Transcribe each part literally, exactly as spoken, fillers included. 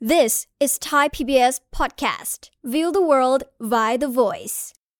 This is Thai พี บี เอส podcast. View the world via the voice.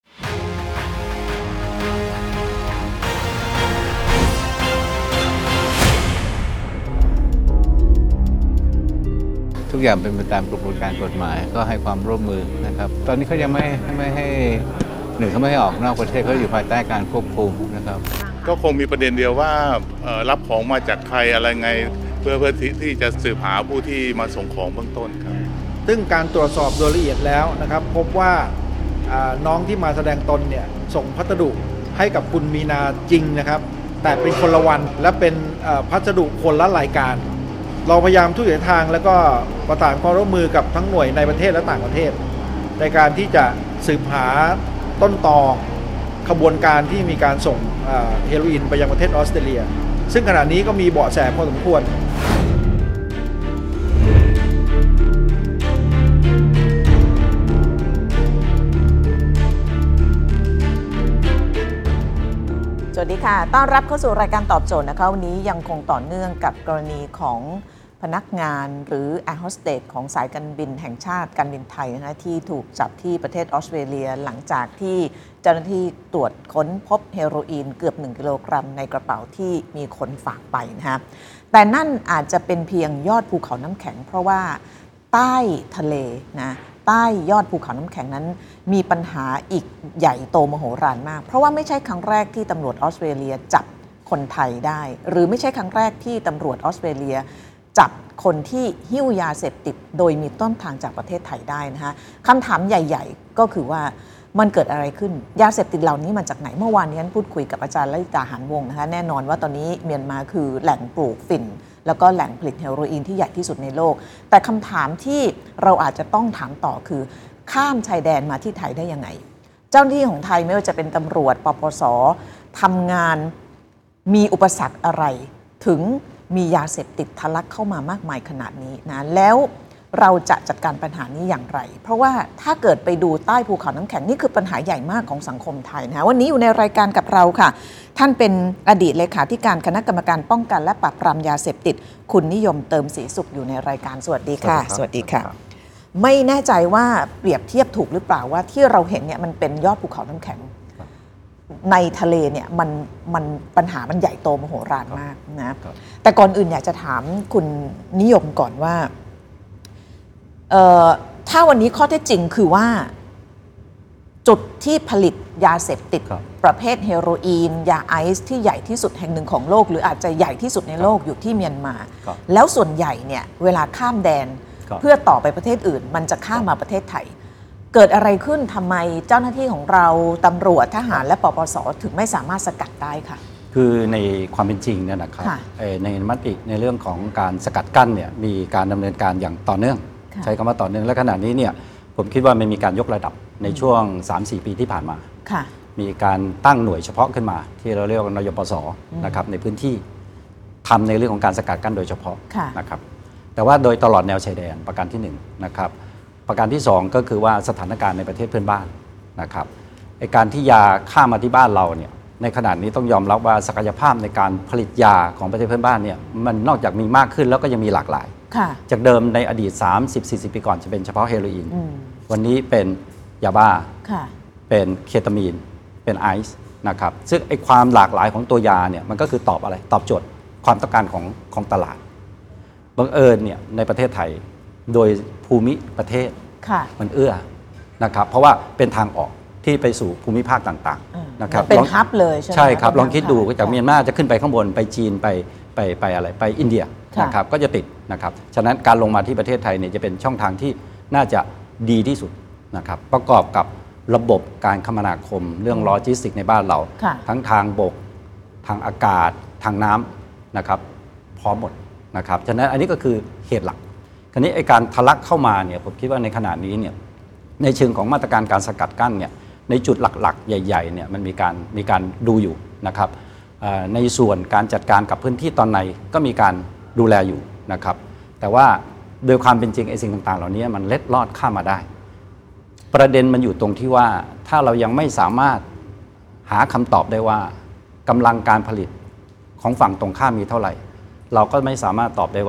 ทุกอย่างเป็นไปตามกระบวนการกฎหมายก็ให้ความร่วมมือนะครับตอนนี้เขายังไม่ไม่ให้หนึ่งเขาไม่ให้ออกนอกประเทศเขาอยู่ภายใต้การควบคุมนะครับก็คงมีประเด็นเดียวว่ารับของมาจากใครอะไรไงเพื่อเพื่อที่จะสืบหาผู้ที่มาส่งของเบื้องต้นครับซึ่งการตรวจสอบโดยละเอียดแล้วนะครับพบว่าน้องที่มาแสดงตนเนี่ยส่งพัสดุให้กับคุณมีนาจริงนะครับแต่เป็นคนละวันและเป็นพัสดุคนละรายการเราพยายามทุกทางแล้วก็ประสานความร่วมมือกับทั้งหน่วยในประเทศและต่างประเทศในการที่จะสืบหาต้นตอขบวนการที่มีการส่งเฮโรอีนไปยังประเทศออสเตรเลียซึ่งขณะนี้ก็มีเบาะแสพอสมควรสวัสดีค่ะต้อนรับเข้าสู่รายการตอบโจทย์นะคะวันนี้ยังคงต่อเนื่องกับกรณีของพนักงานหรือแอร์โฮสเตสของสายการบินแห่งชาติการบินไทยนะที่ถูกจับที่ประเทศออสเตรเลียหลังจากที่เจ้าหน้าที่ตรวจค้นพบเฮโรอีนเกือบหนึ่งกิโลกรัมในกระเป๋าที่มีคนฝากไปนะฮะแต่นั่นอาจจะเป็นเพียงยอดภูเขาน้ำแข็งเพราะว่าใต้ทะเลนะใต้ยอดภูเขาน้ำแข็งนั้นมีปัญหาอีกใหญ่โตมโหฬารมากเพราะว่าไม่ใช่ครั้งแรกที่ตำรวจออสเตรเลียจับคนไทยได้หรือไม่ใช่ครั้งแรกที่ตำรวจออสเตรเลียจับคนที่หิ้วยาเสพติดโดยมีต้นทางจากประเทศไทยได้นะคะคำถามใหญ่ๆก็คือว่ามันเกิดอะไรขึ้นยาเสพติดเหล่านี้มาจากไหนเมื่อวานนี้พูดคุยกับอาจารย์ลลิตาหานวงศ์นะคะแน่นอนว่าตอนนี้เมียนมาคือแหล่งปลูกฝิ่นแล้วก็แหล่งผลิตเฮโรอีนที่ใหญ่ที่สุดในโลกแต่คำถามที่เราอาจจะต้องถามต่อคือข้ามชายแดนมาที่ไทยได้ยังไงเจ้าหน้าที่ของไทยไม่ว่าจะเป็นตำรวจปปสทำงานมีอุปสรรคอะไรถึงมียาเสพติดทะลักเข้ามามากมายขนาดนี้นะแล้วเราจะจัดการปัญหานี้อย่างไรเพราะว่าถ้าเกิดไปดูใต้ภูเขาน้ำแข็งนี่คือปัญหาใหญ่มากของสังคมไทยนะวันนี้อยู่ในรายการกับเราค่ะท่านเป็นอดีตเลขาธิการคณะกรรมการป้องกันและปราบปรามยาเสพติดคุณนิยมเติมศรีสุขอยู่ในรายการสวัสดีค่ะสวัสดีค่ะไม่แน่ใจว่าเปรียบเทียบถูกหรือเปล่าว่าที่เราเห็นเนี่ยมันเป็นยอดภูเขาน้ำแข็งในทะเลเนี่ยมันมันปัญหามันใหญ่โตมโหฬารมากนะแต่ก่อนอื่นอยากจะถามคุณนิยมก่อนว่าเอ่อถ้าวันนี้ข้อเท็จจริงคือว่าจุดที่ผลิตยาเสพติดประเภทเฮโรอีนยาไอซ์ที่ใหญ่ที่สุดแห่งหนึ่งของโลกหรืออาจจะใหญ่ที่สุดในโลกอยู่ที่เมียนมาแล้วส่วนใหญ่เนี่ยเวลาข้ามแดนเพื่อต่อไปประเทศอื่นมันจะข้ามมาประเทศไทยเกิดอะไรขึ้นทำไมเจ้าหน้าที่ของเราตำรวจทหารและปปสถึงไม่สามารถสกัดได้ค่ะคือในความเป็นจริงเนี่ยนะครับในมติในเรื่องของการสกัดกั้นเนี่ยมีการดำเนินการอย่างต่อเนื่องใช้คำว่าต่อเนื่องและขณะนี้เนี่ยผมคิดว่ามันมีการยกระดับในช่วง สามถึงสี่ ปีที่ผ่านมามีการตั้งหน่วยเฉพาะขึ้นมาที่เราเรียกว่านยปสนะครับในพื้นที่ทำในเรื่องของการสกัดกั้นโดยเฉพาะนะครับแต่ว่าโดยตลอดแนวชายแดนประการที่หนึ่งนะครับประการที่สองก็คือว่าสถานการณ์ในประเทศเพื่อนบ้านนะครับในการที่ยาข้ามมาที่บ้านเราเนี่ยในขณะนี้ต้องยอมรับว่าศักยภาพในการผลิตยาของประเทศเพื่อนบ้านเนี่ยมันนอกจากมีมากขึ้นแล้วก็ยังมีหลากหลายจากเดิมในอดีต สามสิบถึงสี่สิบ ปีก่อนจะเป็นเฉพาะเฮโรอีนวันนี้เป็นยาบ้าเป็นเคตามีนเป็นไอซ์นะครับซึ่งไอ้ความหลากหลายของตัวยาเนี่ยมันก็คือตอบอะไรตอบโจทย์ความต้องการของของตลาดบังเอิญเนี่ยในประเทศไทยโดยภูมิประเทศมันเอื้อนะครับเพราะว่าเป็นทางออกที่ไปสู่ภูมิภาคต่างๆนะครับเป็นฮับเลยใช่ไหมใช่ครับลองคิดดูจากเมียนมาจะขึ้นไปข้างบนไปจีนไปไปไปอะไรไปอินเดียนะครับก็จะติดนะครับฉะนั้นการลงมาที่ประเทศไทยเนี่ยจะเป็นช่องทางที่น่าจะดีที่สุดนะครับประกอบกับระบบการคมนาคมเรื่องโลจิสติกในบ้านเราทั้งทางบกทางอากาศทางน้ำนะครับพร้อมหมดนะครับฉะนั้นอันนี้ก็คือเหตุหลักคราวนี้ไอ้การทะลักเข้ามาเนี่ยผมคิดว่าในขณะนี้เนี่ยในเชิงของมาตรการการสกัดกั้นเนี่ยในจุดหลักๆใหญ่ๆเนี่ยมันมีการมีการดูอยู่นะครับในส่วนการจัดการกับพื้นที่ตอนในก็มีการดูแลอยู่นะครับแต่ว่าโดยความเป็นจริงไอ้สิ่งต่างๆเหล่านี้มันเล็ดลอดข้ามมาได้ประเด็นมันอยู่ตรงที่ว่าถ้าเรายังไม่สามารถหาคำตอบได้ว่ากำลังการผลิตของฝั่งตรงข้ามมีเท่าไหร่เราก็ไม่สามารถตอบได้ว่า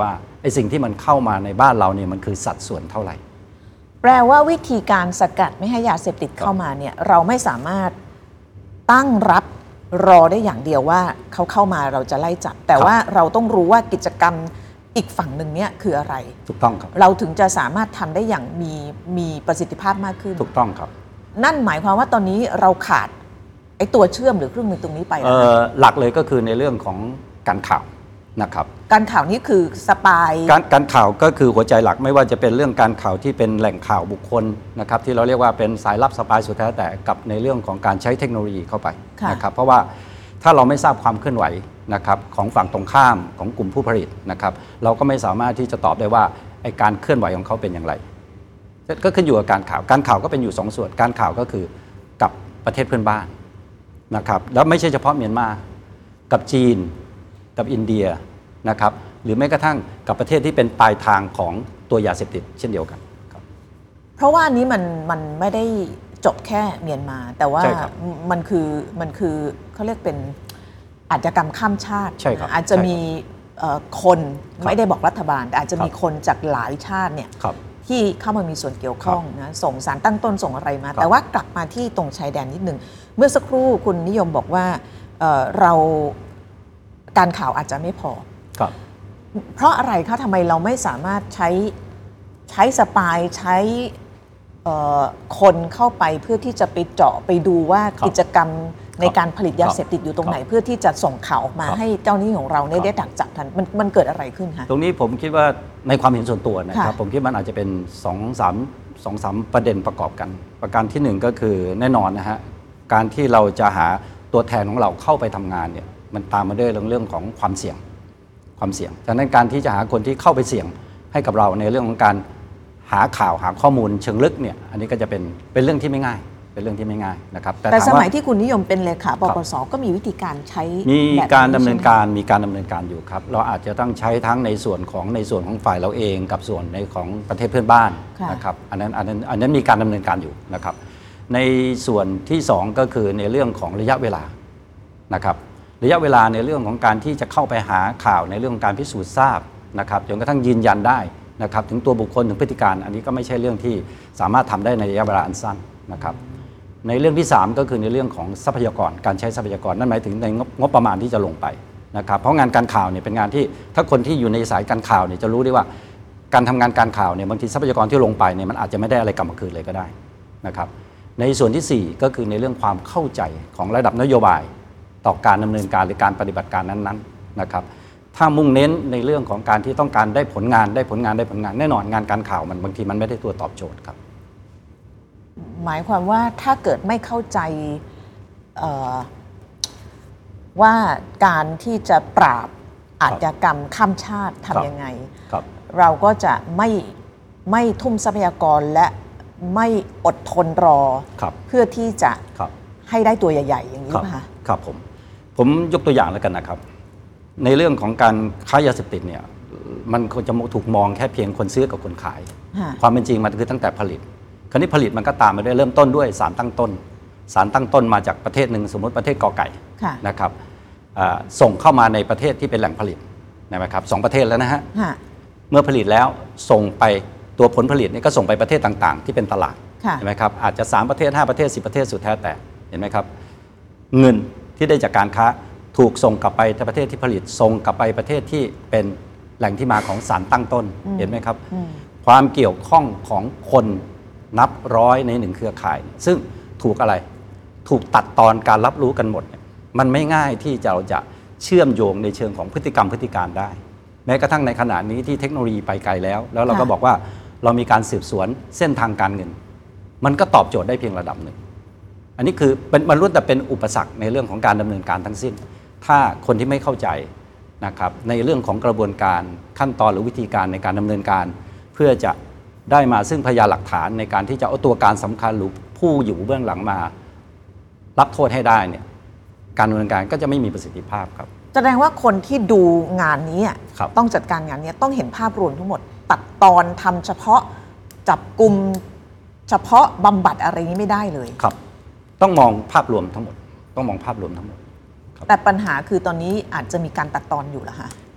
ไอ้สิ่งที่มันเข้ามาในบ้านเราเนี่ยมันคือสัดส่วนเท่าไหร่แปลว่าวิธีการสกัดไม่ให้ยาเสพติดเข้ามาเนี่ยเราไม่สามารถตั้งรับรอได้อย่างเดียวว่าเขาเข้ามาเราจะไล่จับแต่ว่าเราต้องรู้ว่ากิจกรรมอีกฝั่งหนึ่งเนี่ยคืออะไรถูกต้องครับเราถึงจะสามารถทำได้อย่างมีมีประสิทธิภาพมากขึ้นถูกต้องครับนั่นหมายความว่าตอนนี้เราขาดไอ้ตัวเชื่อมหรือเครื่องมือตรงนี้ไปแล้วหลักเลยก็คือในเรื่องของการข่าวนะครับการข่าวนี้คือสปายการการข่าวก็คือหัวใจหลักไม่ว่าจะเป็นเรื่องการข่าวที่เป็นแหล่งข่าวบุคคลนะครับที่เราเรียกว่าเป็นสายลับสปายสุดแท้แต่กับในเรื่องของการใช้เทคโนโลยีเข้าไปนะครับเพราะว่าถ้าเราไม่ทราบความเคลื่อนไหวนะครับของฝั่งตรงข้ามของกลุ่มผู้ผลิตนะครับเราก็ไม่สามารถที่จะตอบได้ว่าไอ้การเคลื่อนไหวของเขาเป็นอย่างไรก็ขึ้นอยู่กับการข่าวการข่าวก็เป็นอยู่สองส่วนการข่าวก็คือกับประเทศเพื่อนบ้านนะครับแล้วไม่ใช่เฉพาะเมียนมากับจีนกับอินเดียนะครับหรือแม้กระทั่งกับประเทศที่เป็นปลายทางของตัวยาเสพติดเช่นเดียวกันครับเพราะว่านี้มันมันไม่ได้จบแค่เมียนมาแต่ว่ามันคือมันคือเขาเรียกเป็นอาชญากรรมข้ามชาติอาจจะมีคนไม่ได้บอกรัฐบาลแต่อาจจะมีคนจากหลายชาติเนี่ยที่เข้ามามีส่วนเกี่ยวข้องนะส่งสารตั้งต้นส่งอะไรมาแต่ว่ากลับมาที่ตรงชายแดนนิดนึงเมื่อสักครู่คุณนิยมบอกว่าเราการข่าวอาจจะไม่พอเพราะอะไรคะทำไมเราไม่สามารถใช้ใช้สปายใช้คนเข้าไปเพื่อที่จะไปเจาะไปดูว่ากิจกรรมในการผลิตยาเสพติดอยู่ตรงไหนเพื่อที่จะส่งข่าวออกมาให้เจ้าหน้าที่ของเราได้ดักจับทันมันมันเกิดอะไรขึ้นคะตรงนี้ผมคิดว่าในความเห็นส่วนตัวนะครับผมคิดมันอาจจะเป็นสองสามสองสามประเด็นประกอบกันประการที่หนึ่งก็คือแน่นอนนะฮะการที่เราจะหาตัวแทนของเราเข้าไปทำงานเนี่ยมันตามมาด้วยเรื่องเรื่องของความเสี่ยงความเสี่ยงดังนั้นการที่จะหาคนที่เข้าไปเสี่ยงให้กับเราในเรื่องของการหาข่าวหาข้อมูลเชิงลึกเนี่ยอันนี้ก็จะเป็นเป็นเรื่องที่ไม่ง่ายเป็นเรื่องที่ไม่ง่ายนะครับแต่สมัยที่คุณนิยมเป็นเลขาปปสก็มีวิธีการใช้มีการดำเนินการมีการดำเนินการอยู่ครับเราอาจจะต้องใช้ทั้งในส่วนของในส่วนของฝ่ายเราเองกับส่วนในของประเทศเพื่อนบ้านนะครับอันนั้นอันนั้นอันนั้นมีการดำเนินการอยู่นะครับในส่วนที่สองก็คือในเรื่องของระยะเวลานะครับระยะเวลาในเรื่องของการที่จะเข้าไปหาข่าวในเรื่องของการพิสูจน์ทราบนะครับจนกระทั่งยืนยันได้นะครับถึงตัวบุคคลถึงพฤติการอันนี้ก็ไม่ใช่เรื่องที่สามารถทำได้ในระยะเวลาอันสั้นนะครับในเรื่องที่สามก็คือในเรื่องของทรัพยากรการใช้ทรัพยากรนั่นหมายถึงในงบประมาณที่จะลงไปนะครับเพราะงานการข่าวเนี่ยเป็นงานที่ถ้าคนที่อยู่ในสายการข่าวเนี่ยจะรู้ได้ว่าการทำงานการข่าวเนี่ยบางทีทรัพยากรที่ลงไปเนี่ยมันอาจจะไม่ได้อะไรกลับมาคืนเลยก็ได้นะครับในส่วนที่สี่ก็คือในเรื่องความเข้าใจของระดับนโยบายต่อการดำเนินการหรือการปฏิบัติการนั้นๆนะครับถ้ามุ่งเน้นในเรื่องของการที่ต้องการได้ผลงานได้ผลงานได้ผลงานแน่นอนงานการข่าวมันบางทีมันไม่ได้ตัวตอบโจทย์ครับหมายความว่าถ้าเกิดไม่เข้าใจว่าการที่จะปราบอาชญากรรมข้ามชาติทำยังไงเราก็จะไม่ไม่ทุ่มทรัพยากรและไม่อดทนรอเพื่อที่จะให้ได้ตัวใหญ่ๆอย่างนี้ป่ะคะครับผมผมยกตัวอย่างแล้วกันนะครับในเรื่องของการค้ายาเสพติดเนี่ยมันควรจะถูกมองแค่เพียงคนซื้อกับคนขายความเป็นจริงมันคือตั้งแต่ผลิตคราวนี้ผลิตมันก็ตามมาด้วยเริ่มต้นด้วยสารตั้งต้นสารตั้งต้นมาจากประเทศหนึ่งสมมติประเทศกอไก่นะครับส่งเข้ามาในประเทศที่เป็นแหล่งผลิตนะครับสองประเทศแล้วนะฮะเมื่อผลิตแล้วส่งไปตัวผลผลิตนี่ก็ส่งไปประเทศต่างๆที่เป็นตลาดเห็นไหมครับอาจจะสามประเทศห้าประเทศสิบประเทศสุดแท้แต่เห็นไหมครับเงินที่ได้จากการค้าถูกส่งกลับไปประเทศที่ผลิตส่งกลับไปประเทศที่เป็นแหล่งที่มาของสารตั้งต้นเห็นไหมครับความเกี่ยวข้องของคนนับร้อยในหนึ่งเครือข่ายซึ่งถูกอะไรถูกตัดตอนการรับรู้กันหมดมันไม่ง่ายที่จะเราจะเชื่อมโยงในเชิงของพฤติกรรมพฤติการได้แม้กระทั่งในขณะนี้ที่เทคโนโลยีไปไกลแล้วแล้วเราก็บอกว่าเรามีการสืบสวนเส้นทางการเงินมันก็ตอบโจทย์ได้เพียงระดับหนึ่งอันนี้คือมันล้วนแต่เป็นอุปสรรคในเรื่องของการดำเนินการทั้งสิ้นถ้าคนที่ไม่เข้าใจนะครับในเรื่องของกระบวนการขั้นตอนหรือวิธีการในการดำเนินการเพื่อจะได้มาซึ่งพยานหลักฐานในการที่จะเอาตัวการสำคัญหรือผู้อยู่เบื้องหลังมารับโทษให้ได้เนี่ยการดำเนินการก็จะไม่มีประสิทธิภาพครับแสดงว่าคนที่ดูงานนี้ต้องจัดการงานนี้ต้องเห็นภาพรวมทั้งหมดตัดตอนทำเฉพาะจับกลุ่มเฉพาะบำบัดอะไรนี้ไม่ได้เลยครับต้องมองภาพรวมทั้งหมดต้องมองภาพรวมทั้งหมดแต่ปัญหาคือตอนนี้อาจจะมีการตัดตอนอยู่เหรอคะ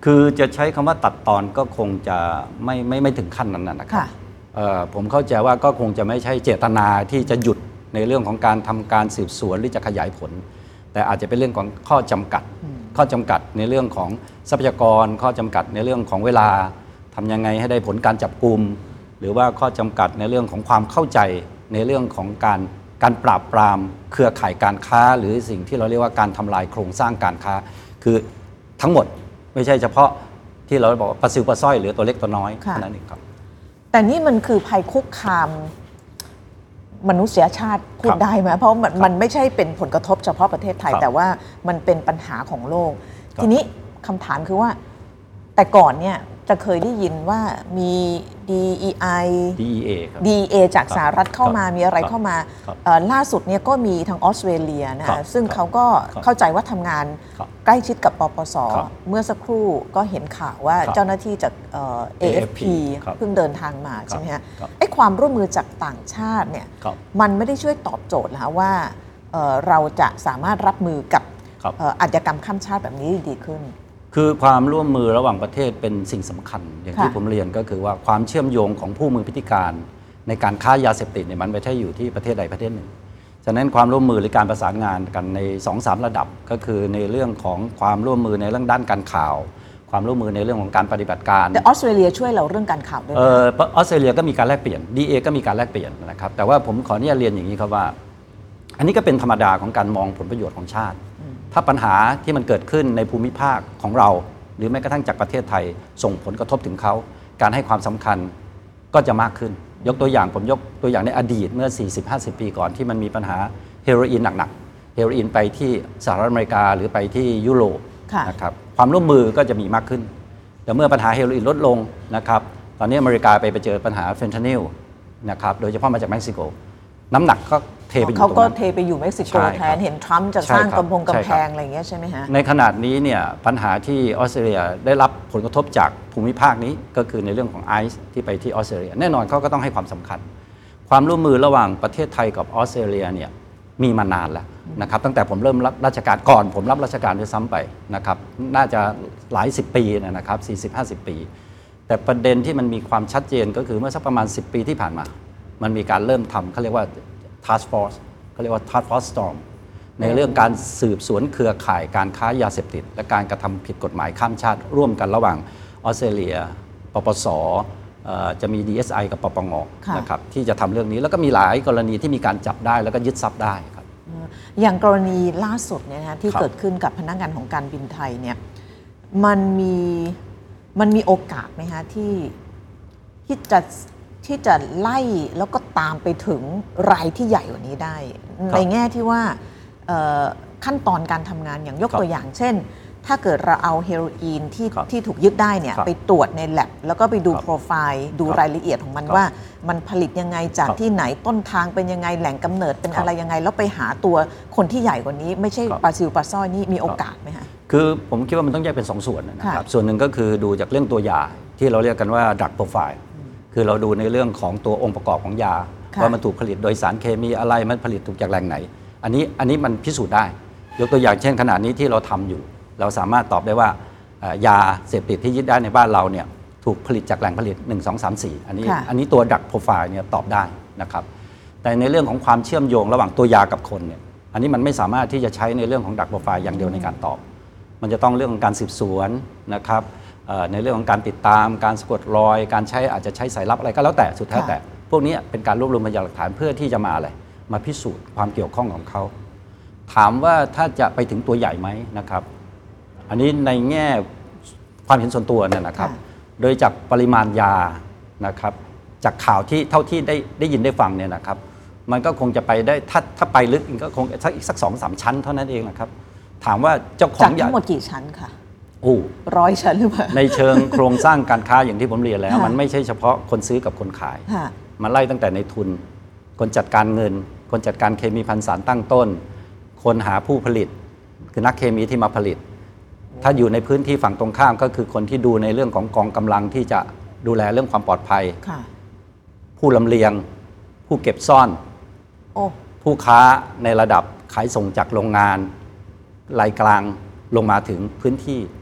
คือจะใช้คำว่าตัดตอนก็คงจะไม่ไม่ไม่ถึงขั้นนั้นนะครับผมเข้าใจว่าก็คงจะไม่ใช่เจตนาที่จะหยุดในเรื่องของการทำการสืบสวนหรือจะขยายผลแต่อาจจะเป็นเรื่องของข้อจำกัดข้อจำกัดในเรื่องของทรัพยากรข้อจำกัดในเรื่องของเวลาทำยังไงให้ได้ผลการจับกุมหรือว่าข้อจำกัดในเรื่องของความเข้าใจในเรื่องของการการปราบปรามเครือข่ายการค้าหรือสิ่งที่เราเรียกว่าการทำลายโครงสร้างการค้าคือทั้งหมดไม่ใช่เฉพาะที่เราบอกปลาซิวปลาสร้อยหรือตัวเล็กตัวน้อยเท่านั้นเองครับแต่นี่มันคือภัยคุกคามมนุษยชาติพูดได้ไหมเพราะมันมันไม่ใช่เป็นผลกระทบเฉพาะประเทศไทยแต่ว่ามันเป็นปัญหาของโลกทีนี้คำถามคือว่าแต่ก่อนเนี่ยจะเคยได้ยินว่ามี ดี อี ไอดี อี เอ ครับดี อี เอ จากสหรัฐเข้ามามีอะไรเข้ามาล่าสุดเนี่ยก็มีทางออสเตรเลียนะซึ่งเขาก็เข้าใจว่าทำงานใกล้ชิดกับปปส.เมื่อสักครู่ก็เห็นข่าวว่าเจ้าหน้าที่จาก เอ เอ เอฟ พี เพิ่งเดินทางมาใช่ไหมฮะไอ้ความร่วมมือจากต่างชาติเนี่ยมันไม่ได้ช่วยตอบโจทย์นะคะว่าเราจะสามารถรับมือกับอาชญากรรมข้ามชาติแบบนี้ดีขึ้นคือความร่วมมือระหว่างประเทศเป็นสิ่งสำคัญอย่างที่ผมเรียนก็คือว่าความเชื่อมโยงของผู้มือพิธีการในการค้ายาเสพติดเนี่ยมันไม่ใช่อยู่ที่ประเทศใดประเทศหนึ่งฉะนั้นความร่วมมือหรือการประสานงานกันใน สองสาม ระดับก็คือในเรื่องของความร่วมมือในเรื่องด้านการข่าวความร่วมมือในเรื่องของการปฏิบัติการแต่ออสเตรเลียช่วยเราเรื่องการข่าวด้วยเออออสเตรเลียก็มีการแลกเปลี่ยน ดี เอ ก็มีการแลกเปลี่ยนนะครับแต่ว่าผมขออนุญาตเรียนอย่างนี้ครับว่าอันนี้ก็เป็นธรรมดาของการมองผลประโยชน์ของชาติถ้าปัญหาที่มันเกิดขึ้นในภูมิภาคของเราหรือแม้กระทั่งจากประเทศไทยส่งผลกระทบถึงเขาการให้ความสำคัญก็จะมากขึ้นยกตัวอย่างผมยกตัวอย่างในอดีตเมื่อ สี่สิบห้าสิบ ปีก่อนที่มันมีปัญหาเฮโรอีนหนักๆเฮโรอีนไปที่สหรัฐอเมริกาหรือไปที่ยุโรปนะครับความร่วมมือก็จะมีมากขึ้นแต่เมื่อปัญหาเฮโรอีนลดลงนะครับตอนนี้อเมริกาไปไปเจอปัญหาเฟนทานิลนะครับโดยเฉพาะมาจากเม็กซิโกน้ำหนักก็เทไปอยู่ตรงนั้นเขาก็เทไปอยู่เม็กซิโกแทนเห็นทรัมป์จะสร้างกำแพงกำแพงอะไรอย่างเงี้ยใช่ไหมฮะในขนาดนี้เนี่ยปัญหาที่ออสเตรเลียได้รับผลกระทบจากภูมิภาคนี้ก็คือในเรื่องของไอซ์ที่ไปที่ออสเตรเลียแน่นอนเขาก็ต้องให้ความสำคัญความร่วมมือระหว่างประเทศไทยกับออสเตรเลียเนี่ยมีมานานแล้วนะครับตั้งแต่ผมเริ่มรับราชการก่อนผมรับราชการด้วยซ้ำไปนะครับน่าจะหลายสิบปีนะครับ สี่สิบห้าสิบ ปีแต่ประเด็นที่มันมีความชัดเจนก็คือเมื่อสักประมาณสิบปีที่ผ่านมามันมีการเริ่มทำเขาเรียกว่า task force เขาเรียกว่า task force storm ในเรื่องการสืบสวนเครือข่ายการค้ายาเสพติดและการกระทำผิดกฎหมายข้ามชาติร่วมกันระหว่างออสเตรเลียปปส.จะมี ดี เอส ไอ กับปปง.นะครับที่จะทำเรื่องนี้แล้วก็มีหลายกรณีที่มีการจับได้แล้วก็ยึดทรัพย์ได้ครับอย่างกรณีล่าสุดเนี่ยนะที่เกิดขึ้นกับพนักงานของการบินไทยเนี่ยมันมีมันมีโอกาสไหมฮะที่ที่จะที่จะไล่แล้วก็ตามไปถึงรายที่ใหญ่กว่านี้ได้ในแง่ที่ว่าขั้นตอนการทำงานอย่างยกตัวอย่างเช่นถ้าเกิดเราเอาเฮโรอีนที่ที่ถูกยึดได้เนี่ยไปตรวจใน lab แล้วก็ไปดูโปรไฟล์ดูรายละเอียดของมันว่ามันผลิตยังไงจากที่ไหนต้นทางเป็นยังไงแหล่งกำเนิดเป็นอะไรยังไงแล้วไปหาตัวคนที่ใหญ่กว่านี้ไม่ใช่ปลาซิวปลาสร้อยนี่มีโอกาสไหมคะคือผมคิดว่ามันต้องแยกเป็นสองส่วนนะครับส่วนหนึ่งก็คือดูจากเรื่องตัวยาที่เราเรียกกันว่า drug profileคือเราดูในเรื่องของตัวองค์ประกอบของยาว่ามันถูกผลิตโดยสารเคมีอะไรมันผลิตถูกจากแหล่งไหนอันนี้อันนี้มันพิสูจน์ได้ยกตัวอย่างเช่นขณะนี้ที่เราทำอยู่เราสามารถตอบได้ว่ายาเสพติดที่ยึดได้ในบ้านเราเนี่ยถูกผลิตจากแหล่งผลิตหนึ่ง สอง สาม สี่อันนี้อันนี้ตัวดักโปรไฟล์เนี่ยตอบได้นะครับแต่ในเรื่องของความเชื่อมโยงระหว่างตัวยากับคนเนี่ยอันนี้มันไม่สามารถที่จะใช้ในเรื่องของดักโปรไฟล์อย่างเดียวในการตอบมันจะต้องเรื่องของการสืบสวนนะครับในเรื่องของการติดตามการสะกดรอยการใช้อาจจะใช้สายลับอะไรก็แล้วแต่สุดแท้แต่พวกนี้เป็นการรวบรวมพยานหลักฐานเพื่อที่จะมาอะไรมาพิสูจน์ความเกี่ยวข้องของเขาถามว่าถ้าจะไปถึงตัวใหญ่ไหมนะครับอันนี้ในแง่ความเห็นส่วนตัวเนี่ยนะครับโดยจากปริมาณยานะครับจากข่าวที่เท่าที่ได้ได้ยินได้ฟังเนี่ยนะครับมันก็คงจะไปได้ถ้าถ้าไปลึกก็คงสักอีกสักสองสามชั้นเท่านั้นเองนะครับถามว่าเจ้าของจากทั้งหมดกี่ชั้นค่ะโอ้ร้อยชั้นหรือเปล่าในเชิงโครงสร้างการค้าอย่างที่ผมเรียนแล้วมันไม่ใช่เฉพาะคนซื้อกับคนขายมันไล่ตั้งแต่ในทุนคนจัดการเงินคนจัดการเคมีพันสารตั้งต้นคนหาผู้ผลิตคือนักเคมีที่มาผลิตถ้าอยู่ในพื้นที่ฝั่งตรงข้ามก็คือคนที่ดูในเรื่องของกองกำลังที่จะดูแลเรื่องความปลอดภัยผู้ลำเลียงผู้เก็บซ่อนผู้ค้าในระดับขายส่งจากโรงงานรายกลางลงมาถึงพื้นที่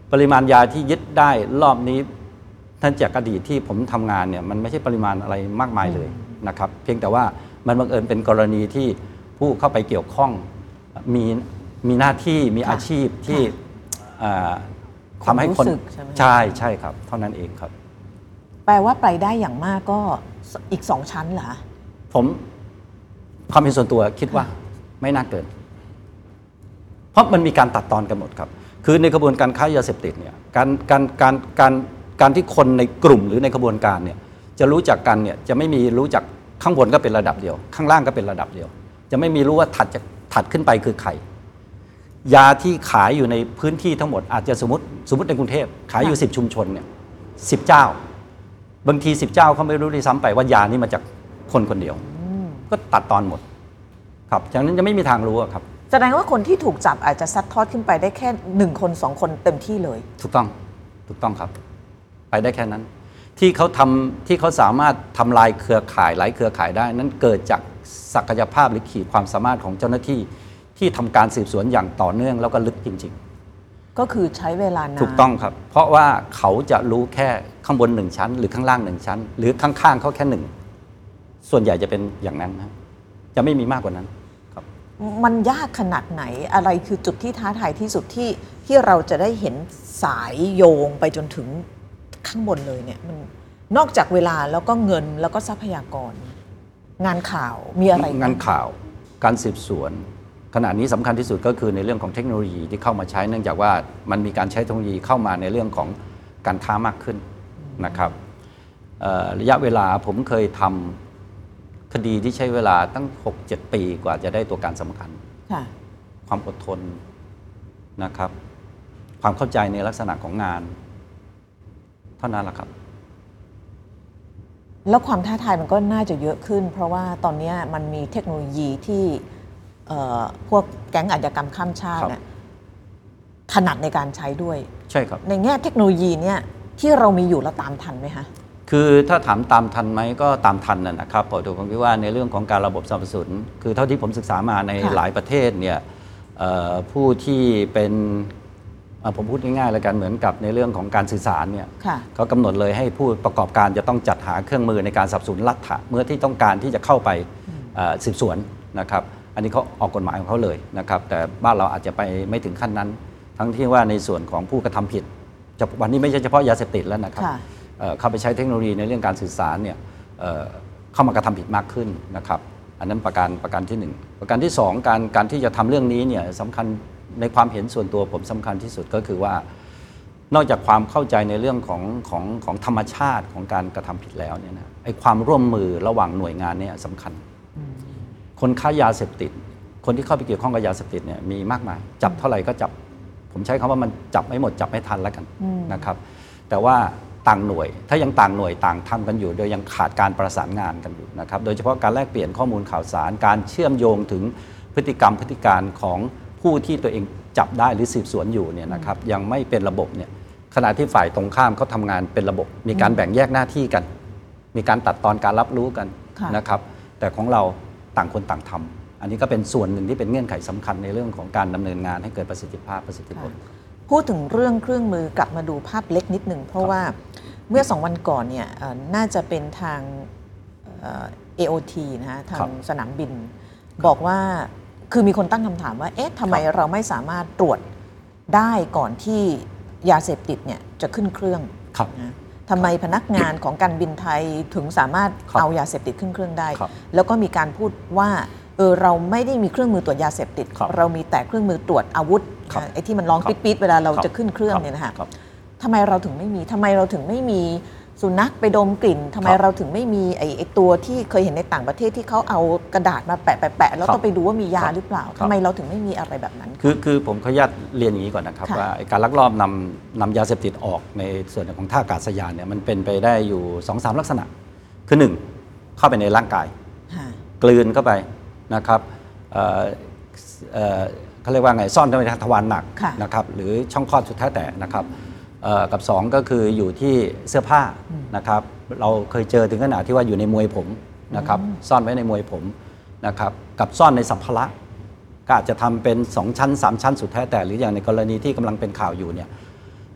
ปริมาณยาที่ยึดได้รอบนี้ท่านจากอดีตที่ผมทำงานเนี่ยมันไม่ใช่ปริมาณอะไรมากมายเลยนะครับเพียงแต่ว่ามันบังเอิญเป็นกรณีที่ผู้เข้าไปเกี่ยวข้องมีมีหน้าที่มีอาชีพที่ทำให้คนใช่ใช่ครับเท่านั้นเองครับแปลว่าไปได้อย่างมากก็อีกสองชั้นเหรอผมความเป็นส่วนตัวคิดว่าไม่น่าเกินเพราะมันมีการตัดตอนกันหมดครับคือในกระบวนการค้ายาเสพติดเนี่ยการการการการการที่คนในกลุ่มหรือในกระบวนการเนี่ยจะรู้จักกันเนี่ยจะไม่มีรู้จักข้างบนก็เป็นระดับเดียวข้างล่างก็เป็นระดับเดียวจะไม่มีรู้ว่าถัดจากถัดขึ้นไปคือใครยาที่ขายอยู่ในพื้นที่ทั้งหมดอาจจะสมมติสมมติในกรุงเทพขายอยู่สิบชุมชนเนี่ยสิบเจ้าบางทีสิบเจ้าเขาไม่รู้ด้วยซ้ำไปว่ายานี่มาจากคนคนเดียวก็ตัดตอนหมดครับจากนั้นจะไม่มีทางรู้ครับแสดงว่าคนที่ถูกจับอาจจะซัดทอดขึ้นไปได้แค่หนึ่งคนสองคนเต็มที่เลยถูกต้องถูกต้องครับไปได้แค่นั้นที่เขาทำที่เขาสามารถทำลายเครือข่ายหลายเครือข่ายได้นั้นเกิดจากศักยภาพหรือขีดความสามารถของเจ้าหน้าที่ที่ทำการสืบสวนอย่างต่อเนื่องแล้วก็ลึกจริงๆก็คือใช้เวลานานถูกต้องครับเพราะว่าเขาจะรู้แค่ข้างบนหนึ่งชั้นหรือข้างล่างหนึ่งชั้นหรือข้างๆเขาแค่หนึ่งส่วนใหญ่จะเป็นอย่างนั้นนะจะไม่มีมากกว่านั้นครับมันยากขนาดไหนอะไรคือจุดที่ท้าทายที่สุดที่ที่เราจะได้เห็นสายโยงไปจนถึงข้างบนเลยเนี่ยมันนอกจากเวลาแล้วก็เงินแล้วก็ทรัพยากรงานข่าวมีอะไรงานข่าวการสืบสวนขณะนี้สำคัญที่สุดก็คือในเรื่องของเทคโนโลยีที่เข้ามาใช้เนื่องจากว่ามันมีการใช้เทคโนโลยีเข้ามาในเรื่องของการค้ามากขึ้นนะครับระยะเวลาผมเคยทำคดีที่ใช้เวลาตั้ง หกเจ็ด ปีกว่าจะได้ตัวการสำคัญความอดทนนะครับความเข้าใจในลักษณะของงานเท่านั้นแหละครับแล้วความท้าทายมันก็น่าจะเยอะขึ้นเพราะว่าตอนนี้มันมีเทคโนโลยีที่พวกแก๊งอาชญากรรมข้ามชาติเนี่ยถนัดในการใช้ด้วยใช่ครับในแง่เทคโนโลยีเนี่ยที่เรามีอยู่เราตามทันไหมคะคือถ้าถามตามทันไหมก็ตามทันนะครับเพราะผมคิดว่าในเรื่องของการระบบสนับสนุนคือเท่าที่ผมศึกษามาในหลายประเทศเนี่ยผู้ที่เป็นผมพูดง่ายๆแล้วกันเหมือนกับในเรื่องของการสื่อสารเนี่ยเขากำหนดเลยให้ผู้ประกอบการจะต้องจัดหาเครื่องมือในการสนับสนุนรัฐะเมื่อที่ต้องการที่จะเข้าไปสืบสวนนะครับอันนี้เขาออกกฎหมายของเขาเลยนะครับแต่บ้านเราอาจจะไปไม่ถึงขั้นนั้นทั้งที่ว่าในส่วนของผู้กระทำผิดวันนี้ไม่ใช่เฉพาะยาเสพติดแล้วนะครับเข้าไปใช้เทคโนโลยีในเรื่องการสื่อสารเนี่ยเข้ามากระทำผิดมากขึ้นนะครับอันนั้นประการประการที่หนึ่งประการที่สองการการที่จะทำเรื่องนี้เนี่ยสำคัญในความเห็นส่วนตัวผมสำคัญที่สุดก็คือว่านอกจากความเข้าใจในเรื่องของของของธรรมชาติของการกระทำผิดแล้วเนี่ยนะไอ้ความร่วมมือระหว่างหน่วยงานเนี่ยสำคัญคนค้ายาเสพติดคนที่เข้าไปเกี่ยวข้องกับยาเสพติดเนี่ยมีมากมายจับเท่าไหร่ก็จับผมใช้คำว่ามันจับไม่หมดจับไม่ทันแล้วกันนะครับแต่ว่าต่างหน่วยถ้ายังต่างหน่วยต่างทำกันอยู่โดยยังขาดการประสานงานกันอยู่นะครับโดยเฉพาะการแลกเปลี่ยนข้อมูลข่าวสารการเชื่อมโยงถึงพฤติกรรมพฤติการของผู้ที่ตัวเองจับได้หรือสืบสวนอยู่เนี่ยนะครับยังไม่เป็นระบบเนี่ยขณะที่ฝ่ายตรงข้ามเขาทำงานเป็นระบบมีการแบ่งแยกหน้าที่กันมีการตัดตอนการรับรู้กันนะครับแต่ของเราต่างคนต่างทำอันนี้ก็เป็นส่วนหนึ่งที่เป็นเงื่อนไขสำคัญในเรื่องของการดำเนินงานให้เกิดประสิทธิภาพประสิทธิผลพูดถึงเรื่องเครื่องมือกลับมาดูภาพเล็กนิดหนึ่งเพราะว่าเมื่อสองวันก่อนเนี่ยน่าจะเป็นทาง เอ โอ ที นะฮะทางสนามบินบอกว่าคือมีคนตั้งคำถามว่าเอ๊ะทำไมเราไม่สามารถตรวจได้ก่อนที่ยาเสพติดเนี่ยจะขึ้นเครื่องนะทำไมพนักงานของการบินไทยถึงสามารถเอายาเสพติดขึ้นเครื่องได้แล้วก็มีการพูดว่าเออเราไม่ได้มีเครื่องมือตรวจยาเสพติดเรามีแต่เครื่องมือตรวจอาวุธไอ้ที่มันร้องปิดๆเวลาเราจะขึ้นเครื่องเนี่ยนะฮะทำไมเราถึงไม่มีทำไมเราถึงไม่มีสุนัขไปดมกลิ่นทำไมเราถึงไม่มีไอ้ไอ้ตัวที่เคยเห็นในต่างประเทศที่เขาเอากระดาษมาแปะแปะแล้วก็ไปดูว่ามียาหรือเปล่าทำไมเราถึงไม่มีอะไรแบบนั้นคือคือผมขออนุญาตเรียนอย่างนี้ก่อนนะครับว่าการลักลอบนำนำยาเสพติดออกในส่วนของท่าอากาศยานเนี่ยมันเป็นไปได้อยู่ สองสาม ลักษณะคือหนึ่งเข้าไปในร่างกายกลืนเข้าไปนะครับเขาเรียกว่าไงซ่อนไว้ในทวารหนักนะครับหรือช่องคลอดสุดแท้แต่นะครับกับสองก็คืออยู่ที่เสื้อผ้านะครับเราเคยเจอถึงขนาดที่ว่าอยู่ในมวยผมนะครับซ่อนไว้ในมวยผมนะครับกับซ่อนในสัมภาระก็อาจจะทำเป็นสองชั้นสามชั้นสุดแท้แต่หรืออย่างในกรณีที่กำลังเป็นข่าวอยู่เนี่ย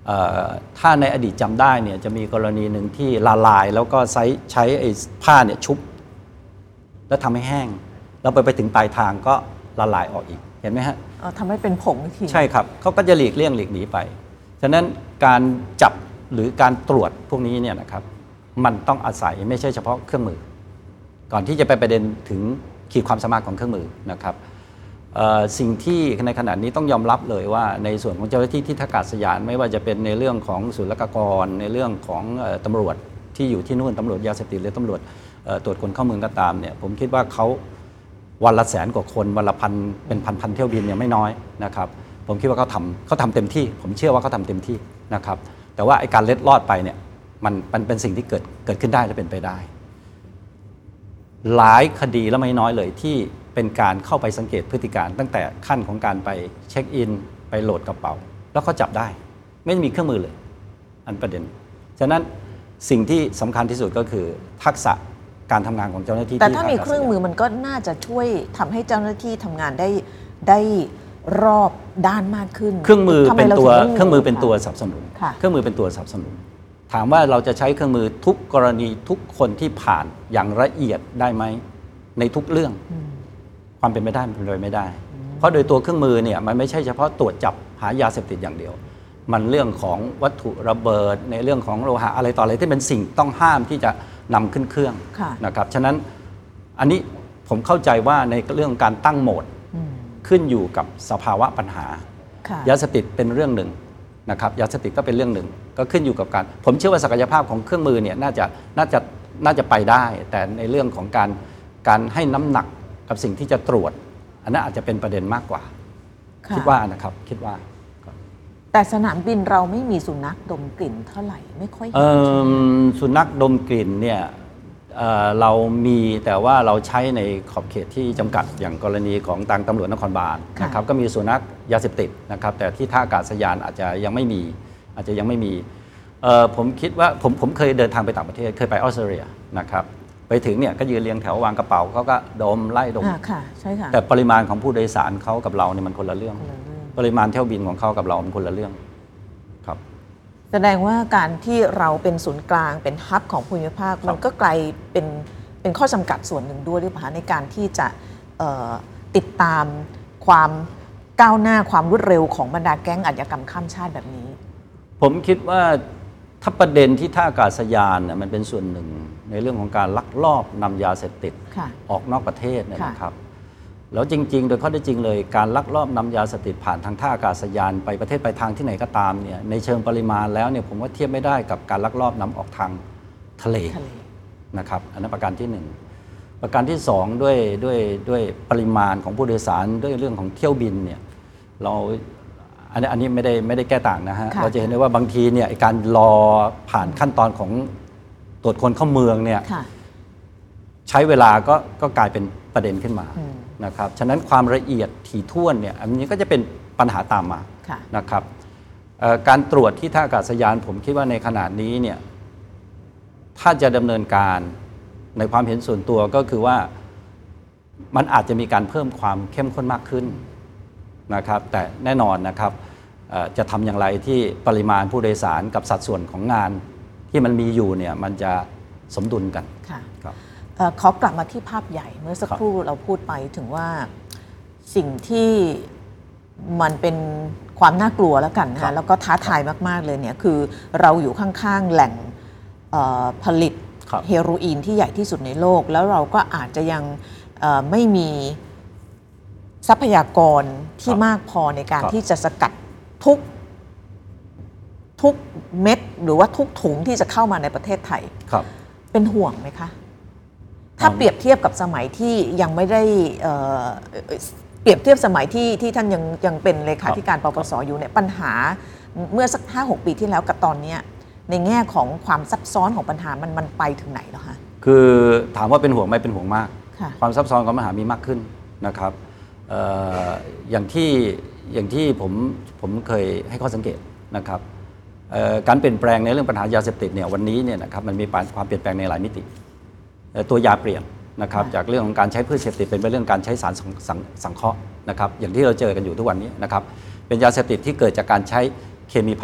ถ้าในอดีตจำได้เนี่ยจะมีกรณีหนึ่งที่ละลายแล้วก็ใช้ใช้ไอ้ผ้าเนี่ยชุบแล้วทำให้แห้งแล้วไปไปถึงปลายทางก็ละลายออกอีกเห็นไหมฮะทำให้เป็นผงทีใช่ครับเขาก็จะหลีกเลี่ยงหลีกหนีไปฉะนั้นการจับหรือการตรวจพวกนี้เนี่ยนะครับมันต้องอาศัยไม่ใช่เฉพาะเครื่องมือก่อนที่จะไปประเด็นถึงขีดความสามารถของเครื่องมือนะครับสิ่งที่ในขณะนี้ต้องยอมรับเลยว่าในส่วนของเจ้าหน้าที่ที่ท่าอากาศยานไม่ว่าจะเป็นในเรื่องของศุลกากรในเรื่องของตำรวจที่อยู่ที่นู่นตำรวจยาเสพติดหรือตำรวจตรวจคนเข้าเมืองก็ตามเนี่ยผมคิดว่าเขาวันละแสนกว่าคนวันละพันเป็นพันพันเที่ยวบินเนี่ยไม่น้อยนะครับผมคิดว่าเขาทำเขาทำเต็มที่ผมเชื่อว่าเขาทำเต็มที่นะครับแต่ว่าไอ้การเล็ดลอดไปเนี่ยมันมันเป็นสิ่งที่เกิดเกิดขึ้นได้และเป็นไปได้หลายคดีและไม่น้อยเลยที่เป็นการเข้าไปสังเกตพฤติการตั้งแต่ขั้นของการไปเช็คอินไปโหลดกระเป๋าแล้วเขาจับได้ไม่มีเครื่องมือเลยอันประเด็นฉะนั้นสิ่งที่สำคัญที่สุดก็คือทักษะการทำงานของเจ้าหน้าที่แต่ถ้ามีเครื่องมือมันก็น่าจะช่วยทำให้เจ้าหน้าที่ทำงานได้ได้รอบด้านมากขึ้นเครื่องมือเป็นตัวเครื่องมือเป็นตัวสนับสนุนเครื่องมือเป็นตัวสนับสนุนถามว่าเราจะใช้เครื่องมือทุกกรณีทุกคนที่ผ่านอย่างละเอียดได้ไหมในทุกเรื่องความเป็นไปได้มันเป็นไปไม่ได้เพราะโดยตัวเครื่องมือเนี่ยมันไม่ใช่เฉพาะตรวจจับหายาเสพติดอย่างเดียวมันเรื่องของวัตถุระเบิดในเรื่องของโลหะอะไรต่ออะไรที่เป็นสิ่งต้องห้ามที่จะนำขึ้นเครื่องนะครับฉะนั้นอันนี้ผมเข้าใจว่าในเรื่องการตั้งโหมดขึ้นอยู่กับสภาวะปัญหายาเสพติดเป็นเรื่องหนึ่งนะครับยาเสพติดก็เป็นเรื่องหนึ่งก็ขึ้นอยู่กับการผมเชื่อว่าศักยภาพของเครื่องมือเนี่ยน่าจะน่าจะน่าจะไปได้แต่ในเรื่องของการการให้น้ำหนักกับสิ่งที่จะตรวจอันนั้นอาจจะเป็นประเด็นมากกว่าคิดว่านะครับคิดว่าแต่สนามบินเราไม่มีสุนัขดมกลิ่นเท่าไหร่ไม่ค่อยเห็นสุนัขดมกลิ่นเนี่ย เ, เรามีแต่ว่าเราใช้ในขอบเขตที่จำกัดอย่างกรณีของทางตำรวจนครบาลนะครับก็มีสุนัขยาเสพติดนะครับแต่ที่ท่าอากาศยานอาจจะยังไม่มีอาจจะยังไม่มีผมคิดว่าผมผมเคยเดินทางไปต่างประเทศเคยไปออสเตรเลียนะครับไปถึงเนี่ยก็ยืนเรียงแถววางกระเป๋าเขาก็ดมไล่ดมแต่ปริมาณของผู้โดยสารเขากับเราเนี่ยมันคนละเรื่องปริมาณเที่ยวบินของเขากับเรามันคนละเรื่องครับแสดงว่าการที่เราเป็นศูนย์กลางเป็นฮับของภูมิภาคมันก็ไกลเป็นเป็นข้อจำกัดส่วนหนึ่งด้วยหรือเปล่าในการที่จะติดตามความก้าวหน้าความรวดเร็วของบรรดาแก๊งอาชญากรรมข้ามชาติแบบนี้ผมคิดว่าถ้าประเด็นที่ท่าอากาศยานมันเป็นส่วนหนึ่งในเรื่องของการลักลอบนำยาเสพติดออกนอกประเทศเนี่ยนะครับแล้วจริงๆโดยข้อเท็จจริงเลยการลักลอบนำยาเสพติดผ่านทางท่าอากาศยานไปประเทศปลายทางที่ไหนก็ตามเนี่ยในเชิงปริมาณแล้วเนี่ยผมว่าเทียบไม่ได้กับการลักลอบนำออกทางทะเลนะครับอันนั้นประการที่หนึ่งประการที่สองด้วยด้วยด้วยปริมาณของผู้โดยสารด้วยเรื่องของเที่ยวบินเนี่ยเราอันนี้อันนี้ไม่ได้ไม่ได้แก้ต่างนะฮะเราจะเห็นได้ว่าบางทีเนี่ยการรอผ่านขั้นตอนของตรวจคนเข้าเมืองเนี่ยใช้เวลาก็ก็กลายเป็นประเด็นขึ้นมานะครับฉะนั้นความละเอียดถี่ถ้วนเนี่ยอันนี้ก็จะเป็นปัญหาตามมานะครับการตรวจที่ท่าอากาศยานผมคิดว่าในขณะนี้เนี่ยถ้าจะดำเนินการในความเห็นส่วนตัวก็คือว่ามันอาจจะมีการเพิ่มความเข้มข้นมากขึ้นนะครับแต่แน่นอนนะครับจะทำอย่างไรที่ปริมาณผู้โดยสารกับสัดส่วนของงานที่มันมีอยู่เนี่ยมันจะสมดุลกันครับขอกลับมาที่ภาพใหญ่เมื่อสักครู่เราพูดไปถึงว่าสิ่งที่มันเป็นความน่ากลัวแล้วกันนะแล้วก็ท้าทายมากๆเลยเนี่ยคือเราอยู่ข้างๆแหล่งผลิตเฮโรอีนที่ใหญ่ที่สุดในโลกแล้วเราก็อาจจะยังไม่มีทรัพยากรที่มากพอในการที่จะสกัดทุกทุกเม็ดหรือว่าทุกถุงที่จะเข้ามาในประเทศไทยเป็นห่วงไหมคะถ้าเปรียบเทียบกับสมัยที่ยังไม่ได้เปรียบเทียบสมัยที่ที่ท่านยังยังเป็นเลขาธิการปปส.อยู่เนี่ยปัญหาเมื่อสัก ห้าหก ปีที่แล้วกับตอนนี้ในแง่ของความซับซ้อนของปัญหามันมันไปถึงไหนแล้วคะคือถามว่าเป็นห่วงไหมเป็นห่วงมากความซับซ้อนของปัญหามีมากขึ้นนะครับ เอ่อ อย่างที่อย่างที่ผมผมเคยให้ข้อสังเกตนะครับการเปลี่ยนแปลงในเรื่องปัญหายาเสพติดเนี่ยวันนี้เนี่ยนะครับมันมีความเปลี่ยนแปลงในหลายมิติตัวยาเปลี่ยนนะครับจากเรื่องของการใช้พืชเสพติดเป็นเรื่องการใช้สารสังเคราะห์นะครับอย่างที่เราเจอกันอยู่ทุกวันนี้นะครับเป็นยาเสพติดที่เกิดจากการใช้เคมีพัน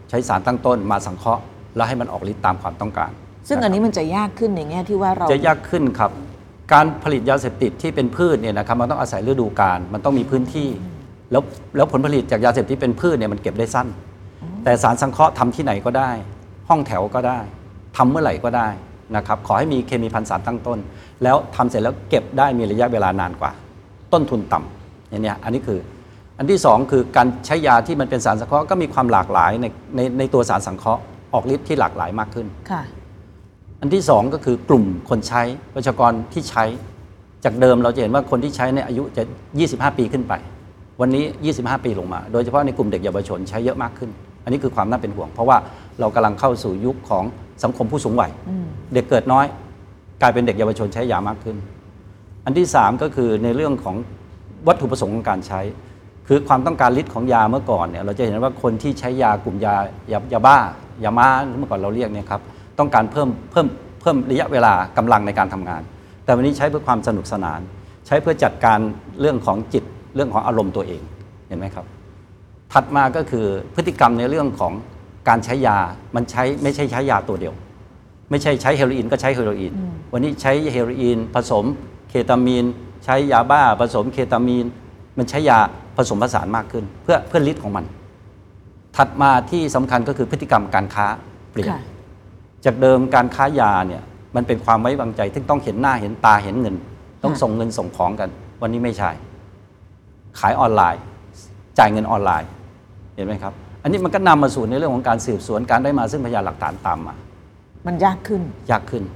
ใช้สารตั้งต้นมาสังเคราะห์แล้วให้มันออกฤทธิ์ตามความต้องการซึ่งอันนี้มันจะยากขึ้นในแง่ที่ว่าเราจะยากขึ้นครับการผลิตยาเสพติดที่เป็นพืชเนี่ยนะครับมันต้องอาศัยฤดูกาลมันต้องมีพื้นที่แล้วแล้วผลผลิตจากยาเสพติดเป็นพืชเนี่ยมันเก็บได้สั้นแต่สารสังเคราะห์ทำที่ไหนก็ได้ห้องแถวก็ได้ทำเมื่อไหร่ก็ได้นะครับขอให้มีเคมีพันธุ์สารตั้งต้นแล้วทำเสร็จแล้วเก็บได้มีระยะเวลานานกว่าต้นทุนต่ำอย่างนี้อันนี้คืออันที่สองคือการใช้ยาที่มันเป็นสารสังเคราะห์ก็มีความหลากหลายในในในตัวสารสังเคราะห์ออกฤทธิ์ที่หลากหลายมากขึ้นค่ะอันที่สองก็คือกลุ่มคนใช้ประชากรที่ใช้จากเดิมเราจะเห็นว่าคนที่ใช้ในอายุจะยี่สิบห้าปีขึ้นไปวันนี้ยี่สิบห้าปีลงมาโดยเฉพาะในกลุ่มเด็กเยาวชนใช้เยอะมากขึ้นอันนี้คือความน่าเป็นห่วงเพราะว่าเรากำลังเข้าสู่ยุคของสังคมผู้สูงวัยเด็กเกิดน้อยกลายเป็นเด็กเยาวชนใช้ยามากขึ้นอันที่สามก็คือในเรื่องของวัตถุประสงค์ของการใช้คือความต้องการฤทธิ์ของยาเมื่อก่อนเนี่ยเราจะเห็นว่าคนที่ใช้ยากลุ่มยายายาบ้ายาม้าเมื่อก่อนเราเรียกเนี่ยครับต้องการเพิ่มเพิ่มเพิ่มระยะเวลากำลังในการทำงานแต่วันนี้ใช้เพื่อความสนุกสนานใช้เพื่อจัดการเรื่องของจิตเรื่องของอารมณ์ตัวเองเห็นไหมครับถัดมาก็คือพฤติกรรมในเรื่องของการใช้ยามันใช้ไม่ใช่ใช้ยาตัวเดียวไม่ใช่ใช้เฮโรอีนก็ใช้เฮโรอีนวันนี้ใช้เฮโรอีนผสมเคตามีนใช้ยาบ้าผสมเคตามีนมันใช้ยาผสมผสานมากขึ้นเพื่อเพื่อฤทธิ์ของมันถัดมาที่สำคัญก็คือพฤติกรรมการค้าเปลี่ยนจากเดิมการค้ายาเนี่ยมันเป็นความไว้วางใจที่ต้องเห็นหน้าเห็นตาเห็นเงินต้องส่งเงินส่งของกันวันนี้ไม่ใช่ขายออนไลน์จ่ายเงินออนไลน์เห็นไหมครับอันนี้มันก็นำมาสู่ในเรื่องของการสืบสวนการได้มาซึ่งพยานหลักฐานตามมามันยากขึ้นยากขึ้น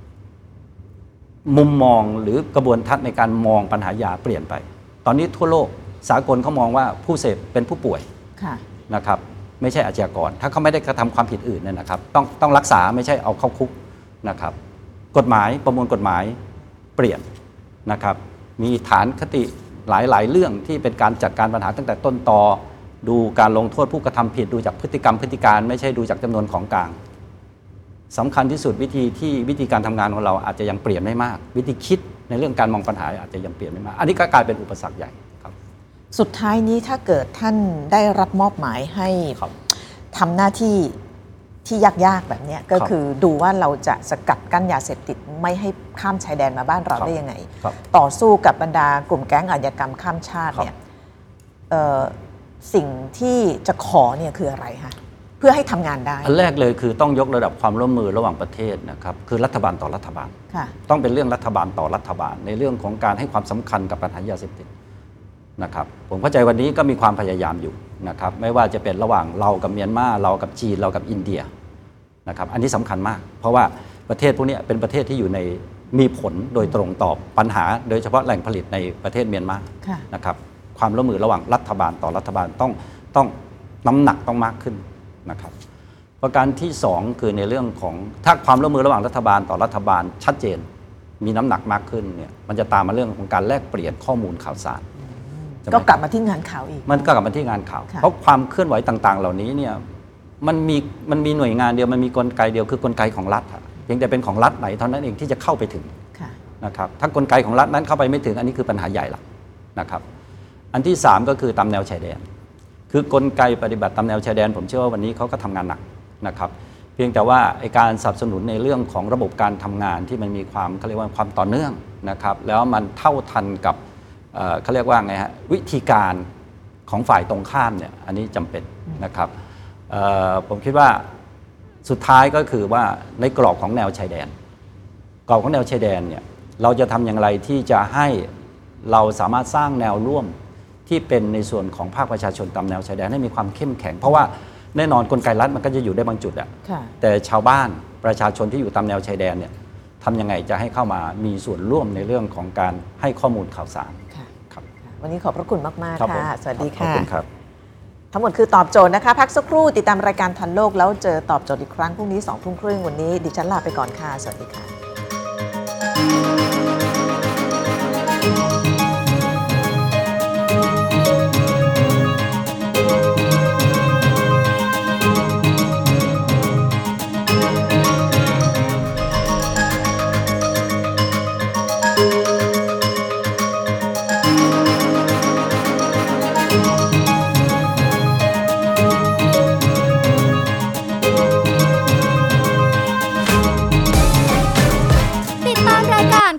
มุมมองหรือกระบวนทัศน์ในการมองปัญหายาเปลี่ยนไปตอนนี้ทั่วโลกสากลเขามองว่าผู้เสพเป็นผู้ป่วยนะครับไม่ใช่อาชญากรถ้าเขาไม่ได้กระทำความผิดอื่นเนี่ยนะครับต้องต้องรักษาไม่ใช่เอาเข้าคุกนะครับกฎหมายประมวลกฎหมายเปลี่ยนนะครับมีฐานคติหลายๆเรื่องที่เป็นการจัดการปัญหาตั้งแต่ต้นตอดูการลงโทษผู้กระทำผิดดูจากพฤติกรรมพฤติการไม่ใช่ดูจากจำนวนของกลางสำคัญที่สุดวิธีที่วิธีการทำงานของเราอาจจะยังเปลี่ยนไม่มากวิธีคิดในเรื่องการมองปัญหาอาจจะยังเปลี่ยนไม่มากอันนี้ก็กลายเป็นอุปสรรคใหญ่ครับสุดท้ายนี้ถ้าเกิดท่านได้รับมอบหมายให้ทำหน้าที่ที่ยากๆแบบนี้ก็คือดูว่าเราจะสกัดกั้นยาเสพติดไม่ให้ข้ามชายแดนมาบ้านเราได้ยังไงต่อสู้กับบรรดากลุ่มแก๊งอาชญากรรมข้ามชาติเนี่ยสิ่งที่จะขอเนี่ยคืออะไรคะเพื่อให้ทำงานได้อันแรกเลยคือต้องยกระดับความร่วมมือระหว่างประเทศนะครับคือรัฐบาลต่อรัฐบาลต้องเป็นเรื่องรัฐบาลต่อรัฐบาลในเรื่องของการให้ความสำคัญกับปัญหายาเสพติดนะครับผมเข้าใจวันนี้ก็มีความพยายามอยู่นะครับไม่ว่าจะเป็นระหว่างเรากับเมียนมาเรากับจีนเรากับอินเดียนะครับอันนี้สำคัญมากเพราะว่าประเทศพวกนี้เป็นประเทศที่อยู่ในมีผลโดยตรงต่อปัญหาโดยเฉพาะแหล่งผลิตในประเทศเมียนมานะครับความร่วมมือระหว่างรัฐบาลต่อรัฐบาลต้องต้องน้ำหนักต้องมากขึ้นนะครับประการที่สองคือในเรื่องของถ้าความร่วมมือระหว่างรัฐบาลต่อรัฐบาลชัดเจนมีน้ำหนักมากขึ้นเนี่ยมันจะตามมาเรื่องของการแลกเปลี่ยนข้อมูลข่าวสารก็กลับมาที่งานข่าวอีกมันก็กลับมาที่งานข่าวเพราะความเคลื่อนไหวต่างๆเหล่านี้เนี่ยมันมีมันมีหน่วยงานเดียวมันมีกลไกเดียวคือกลไกของรัฐเพียงแต่เป็นของรัฐไหนเท่านั้นเองที่จะเข้าไปถึงนะครับถ้ากลไกของรัฐนั้นเข้าไปไม่ถึงอันนี้คือปัญหาใหญ่ละนะครับอันที่สามก็คือตามแนวชายแดนคือกลไกปฏิบัติตามแนวชายแดนผมเชื่อว่าวันนี้เขาก็ทำงานหนักนะครับเพียงแต่ว่าการสนับสนุนในเรื่องของระบบการทำงานที่มันมีความเขาเรียกว่าความต่อเนื่องนะครับแล้วมันเท่าทันกับเขาเรียกว่าไงฮะวิธีการของฝ่ายตรงข้ามเนี่ยอันนี้จำเป็นนะครับผมคิดว่าสุดท้ายก็คือว่าในกรอบของแนวชายแดนกรอบของแนวชายแดนเนี่ยเราจะทำอย่างไรที่จะให้เราสามารถสร้างแนวร่วมที่เป็นในส่วนของภาคประชาชนตามแนวชายแดนให้มีความเข้มแข็งเพราะว่าแน่นอนกลไกรัฐมันก็จะอยู่ได้บางจุดอะแต่ชาวบ้านประชาชนที่อยู่ตามแนวชายแดนเนี่ยทำยังไงจะให้เข้ามามีส่วนร่วมในเรื่องของการให้ข้อมูลข่าวสารครับวันนี้ขอบพระคุณมากๆค่ะสวัสดีค่ะขอบคุณครับทั้งหมดคือตอบโจทย์นะคะพักสักครู่ติดตามรายการทันโลกแล้วเจอตอบโจทย์อีกครั้งพรุ่งนี้สองทุ่มครึ่งวันนี้ดิฉันลาไปก่อนค่ะสวัสดีค่ะ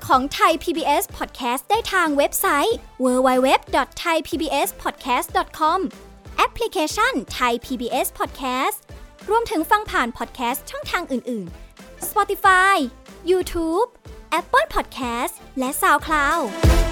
ของ Thai พี บี เอส Podcast ได้ทางเว็บไซต์ ดับเบิลยู ดับเบิลยู ดับเบิลยู ดอท ไทยพีบีเอสพอดแคสต์ ดอท คอม แอปพลิเคชัน Thai พี บี เอส Podcast รวมถึงฟังผ่าน podcast ช่องทางอื่น ๆ Spotify YouTube Apple Podcast และ SoundCloud